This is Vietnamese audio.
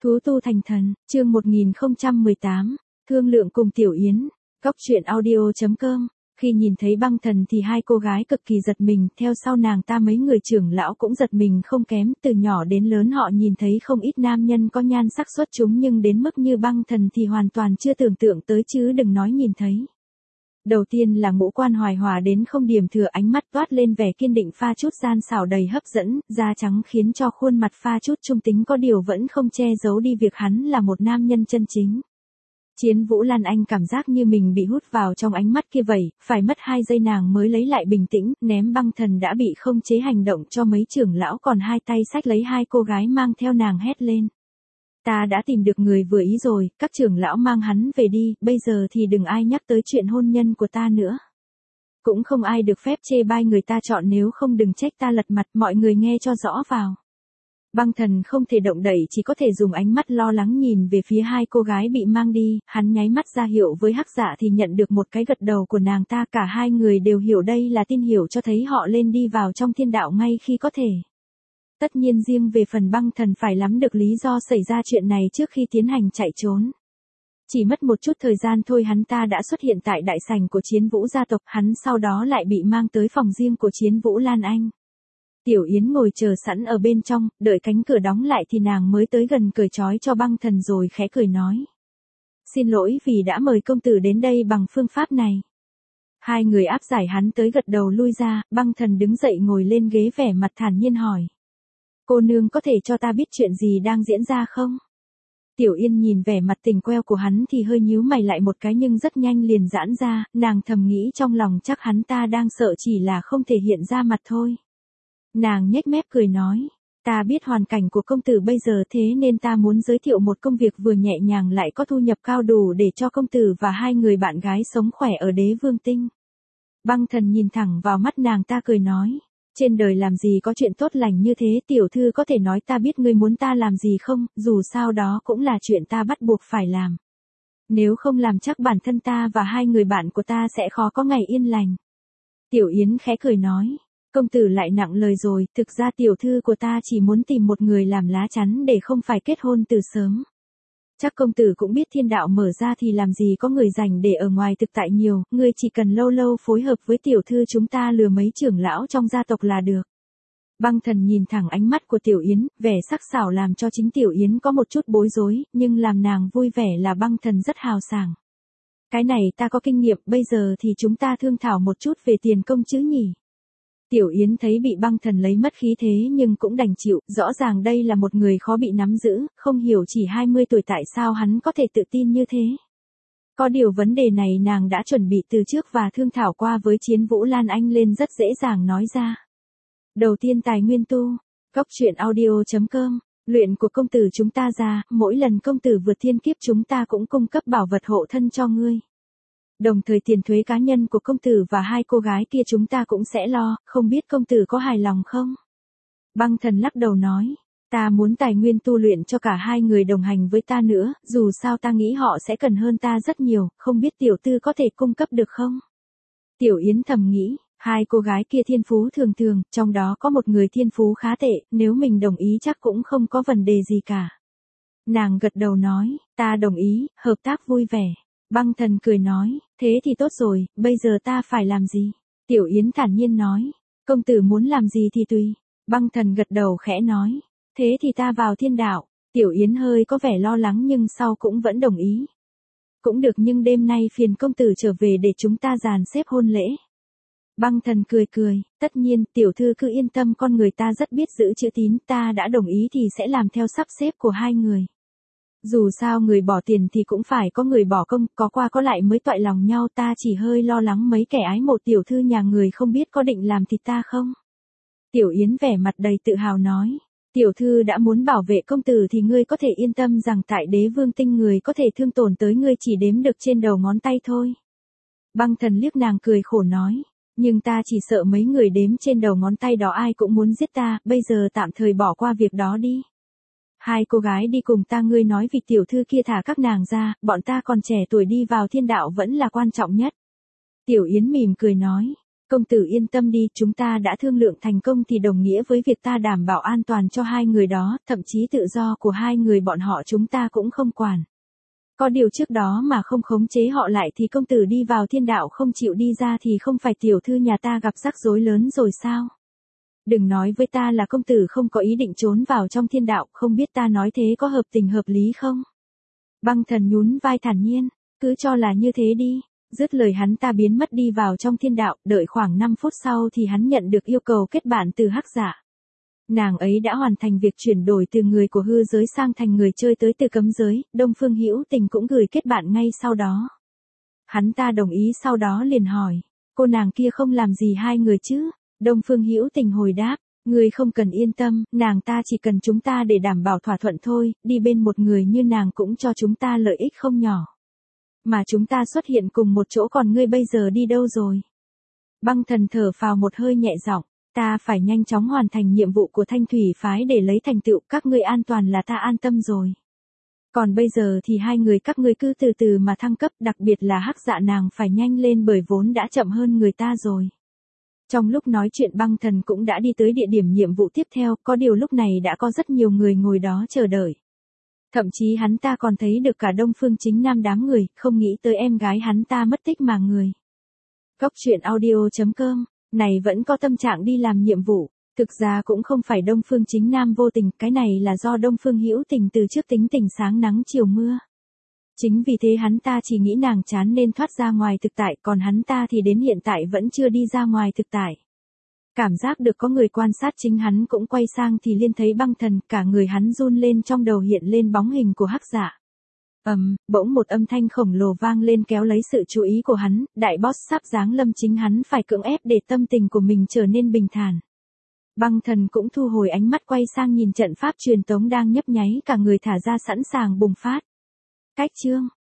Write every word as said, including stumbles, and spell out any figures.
Thú tu thành thần, chương một nghìn không trăm mười tám, thương lượng cùng Tiểu Yến, góc truyện audio chấm com. Khi nhìn thấy băng thần thì hai cô gái cực kỳ giật mình, theo sau nàng ta mấy người trưởng lão cũng giật mình không kém, từ nhỏ đến lớn họ nhìn thấy không ít nam nhân có nhan sắc xuất chúng nhưng đến mức như băng thần thì hoàn toàn chưa tưởng tượng tới chứ đừng nói nhìn thấy. Đầu tiên là ngũ quan hoài hòa đến không điểm thừa, ánh mắt toát lên vẻ kiên định pha chút gian xảo đầy hấp dẫn, da trắng khiến cho khuôn mặt pha chút trung tính có điều vẫn không che giấu đi việc hắn là một nam nhân chân chính. Chiến Vũ Lan Anh cảm giác như mình bị hút vào trong ánh mắt kia vậy, phải mất hai giây nàng mới lấy lại bình tĩnh, ném băng thần đã bị không chế hành động cho mấy trưởng lão, còn hai tay xách lấy hai cô gái mang theo nàng hét lên. Ta đã tìm được người vừa ý rồi, các trưởng lão mang hắn về đi, bây giờ thì đừng ai nhắc tới chuyện hôn nhân của ta nữa. Cũng không ai được phép chê bai người ta chọn, nếu không đừng trách ta lật mặt, mọi người nghe cho rõ vào. Băng thần không thể động đậy, chỉ có thể dùng ánh mắt lo lắng nhìn về phía hai cô gái bị mang đi, hắn nháy mắt ra hiệu với Hắc Dạ thì nhận được một cái gật đầu của nàng ta, cả hai người đều hiểu đây là tin hiệu cho thấy họ lên đi vào trong thiên đạo ngay khi có thể. Tất nhiên riêng về phần băng thần phải nắm được lý do xảy ra chuyện này trước khi tiến hành chạy trốn. Chỉ mất một chút thời gian thôi hắn ta đã xuất hiện tại đại sảnh của Chiến Vũ gia tộc, hắn sau đó lại bị mang tới phòng riêng của Chiến Vũ Lan Anh. Tiểu Yến ngồi chờ sẵn ở bên trong, đợi cánh cửa đóng lại thì nàng mới tới gần cởi trói cho băng thần rồi khẽ cười nói. Xin lỗi vì đã mời công tử đến đây bằng phương pháp này. Hai người áp giải hắn tới gật đầu lui ra, băng thần đứng dậy ngồi lên ghế vẻ mặt thản nhiên hỏi. Cô nương có thể cho ta biết chuyện gì đang diễn ra không? Tiểu Yên nhìn vẻ mặt tình queo của hắn thì hơi nhíu mày lại một cái nhưng rất nhanh liền giãn ra, nàng thầm nghĩ trong lòng chắc hắn ta đang sợ chỉ là không thể hiện ra mặt thôi. Nàng nhếch mép cười nói, ta biết hoàn cảnh của công tử bây giờ thế nên ta muốn giới thiệu một công việc vừa nhẹ nhàng lại có thu nhập cao đủ để cho công tử và hai người bạn gái sống khỏe ở Đế Vương Tinh. Băng thần nhìn thẳng vào mắt nàng ta cười nói. Trên đời làm gì có chuyện tốt lành như thế, tiểu thư có thể nói ta biết ngươi muốn ta làm gì không, dù sao đó cũng là chuyện ta bắt buộc phải làm. Nếu không làm chắc bản thân ta và hai người bạn của ta sẽ khó có ngày yên lành. Tiểu Yến khẽ cười nói, công tử lại nặng lời rồi, thực ra tiểu thư của ta chỉ muốn tìm một người làm lá chắn để không phải kết hôn từ sớm. Chắc công tử cũng biết thiên đạo mở ra thì làm gì có người dành để ở ngoài thực tại nhiều, ngươi chỉ cần lâu lâu phối hợp với tiểu thư chúng ta lừa mấy trưởng lão trong gia tộc là được. Băng thần nhìn thẳng ánh mắt của Tiểu Yến, vẻ sắc sảo làm cho chính Tiểu Yến có một chút bối rối, nhưng làm nàng vui vẻ là băng thần rất hào sảng. Cái này ta có kinh nghiệm, bây giờ thì chúng ta thương thảo một chút về tiền công chứ nhỉ. Tiểu Yến thấy bị băng thần lấy mất khí thế nhưng cũng đành chịu, rõ ràng đây là một người khó bị nắm giữ, không hiểu chỉ hai mươi tuổi tại sao hắn có thể tự tin như thế. Có điều vấn đề này nàng đã chuẩn bị từ trước và thương thảo qua với Chiến Vũ Lan Anh lên rất dễ dàng nói ra. Đầu tiên tài nguyên tu, góc truyện audio chấm com, luyện của công tử chúng ta ra, mỗi lần công tử vượt thiên kiếp chúng ta cũng cung cấp bảo vật hộ thân cho ngươi. Đồng thời tiền thuế cá nhân của công tử và hai cô gái kia chúng ta cũng sẽ lo, không biết công tử có hài lòng không? Băng thần lắc đầu nói, ta muốn tài nguyên tu luyện cho cả hai người đồng hành với ta nữa, dù sao ta nghĩ họ sẽ cần hơn ta rất nhiều, không biết tiểu tư có thể cung cấp được không? Tiểu Yến thầm nghĩ, hai cô gái kia thiên phú thường thường, trong đó có một người thiên phú khá tệ, nếu mình đồng ý chắc cũng không có vấn đề gì cả. Nàng gật đầu nói, ta đồng ý, hợp tác vui vẻ. Băng thần cười nói, thế thì tốt rồi, bây giờ ta phải làm gì? Tiểu Yến thản nhiên nói, công tử muốn làm gì thì tùy. Băng thần gật đầu khẽ nói, thế thì ta vào thiên đạo. Tiểu Yến hơi có vẻ lo lắng nhưng sau cũng vẫn đồng ý. Cũng được, nhưng đêm nay phiền công tử trở về để chúng ta dàn xếp hôn lễ. Băng thần cười cười, tất nhiên tiểu thư cứ yên tâm, con người ta rất biết giữ chữ tín, ta đã đồng ý thì sẽ làm theo sắp xếp của hai người. Dù sao người bỏ tiền thì cũng phải có người bỏ công, có qua có lại mới toại lòng nhau, ta chỉ hơi lo lắng mấy kẻ ái mộ tiểu thư nhà người không biết có định làm thịt ta không. Tiểu Yến vẻ mặt đầy tự hào nói, tiểu thư đã muốn bảo vệ công tử thì ngươi có thể yên tâm rằng tại Đế Vương Tinh người có thể thương tổn tới ngươi chỉ đếm được trên đầu ngón tay thôi. Băng thần liếc nàng cười khổ nói, nhưng ta chỉ sợ mấy người đếm trên đầu ngón tay đó ai cũng muốn giết ta, bây giờ tạm thời bỏ qua việc đó đi. Hai cô gái đi cùng ta, ngươi nói vị tiểu thư kia thả các nàng ra, bọn ta còn trẻ tuổi đi vào thiên đạo vẫn là quan trọng nhất. Tiểu Yến mỉm cười nói, Công tử yên tâm đi, chúng ta đã thương lượng thành công thì đồng nghĩa với việc ta đảm bảo an toàn cho hai người đó, thậm chí tự do của hai người bọn họ chúng ta cũng không quản. Có điều trước đó mà không khống chế họ lại thì công tử đi vào thiên đạo không chịu đi ra thì không phải tiểu thư nhà ta gặp rắc rối lớn rồi sao? Đừng nói với ta là công tử không có ý định trốn vào trong thiên đạo, không biết ta nói thế có hợp tình hợp lý không? Băng thần nhún vai thản nhiên, cứ cho là như thế đi. Dứt lời hắn ta biến mất đi vào trong thiên đạo, đợi khoảng năm phút sau thì hắn nhận được yêu cầu kết bạn từ Hắc Dạ. Nàng ấy đã hoàn thành việc chuyển đổi từ người của hư giới sang thành người chơi tới từ cấm giới, Đông Phương Hữu Tình cũng gửi kết bạn ngay sau đó. Hắn ta đồng ý sau đó liền hỏi, cô nàng kia không làm gì hai người chứ? Đông Phương Hữu Tình hồi đáp, người không cần yên tâm, nàng ta chỉ cần chúng ta để đảm bảo thỏa thuận thôi, đi bên một người như nàng cũng cho chúng ta lợi ích không nhỏ. Mà chúng ta xuất hiện cùng một chỗ còn ngươi bây giờ đi đâu rồi? Băng thần thở phào một hơi nhẹ giọng, ta phải nhanh chóng hoàn thành nhiệm vụ của Thanh Thủy phái để lấy thành tựu, các ngươi an toàn là ta an tâm rồi. Còn bây giờ thì hai người các ngươi cứ từ từ mà thăng cấp, đặc biệt là Hắc Dạ nàng phải nhanh lên bởi vốn đã chậm hơn người ta rồi. Trong lúc nói chuyện băng thần cũng đã đi tới địa điểm nhiệm vụ tiếp theo, có điều lúc này đã có rất nhiều người ngồi đó chờ đợi. Thậm chí hắn ta còn thấy được cả Đông Phương Chính Nam đám người, không nghĩ tới em gái hắn ta mất tích mà người. Góc truyện audio chấm com, này vẫn có tâm trạng đi làm nhiệm vụ, thực ra cũng không phải Đông Phương Chính Nam vô tình, cái này là do Đông Phương Hữu Tình từ trước tính tình sáng nắng chiều mưa. Chính vì thế hắn ta chỉ nghĩ nàng chán nên thoát ra ngoài thực tại, còn hắn ta thì đến hiện tại vẫn chưa đi ra ngoài thực tại. Cảm giác được có người quan sát chính hắn cũng quay sang thì liên thấy băng thần, cả người hắn run lên, trong đầu hiện lên bóng hình của Hắc Dạ. Ầm, um, bỗng một âm thanh khổng lồ vang lên kéo lấy sự chú ý của hắn, đại boss sắp giáng lâm, chính hắn phải cưỡng ép để tâm tình của mình trở nên bình thản. Băng thần cũng thu hồi ánh mắt quay sang nhìn trận pháp truyền tống đang nhấp nháy, cả người thả ra sẵn sàng bùng phát. Cách chương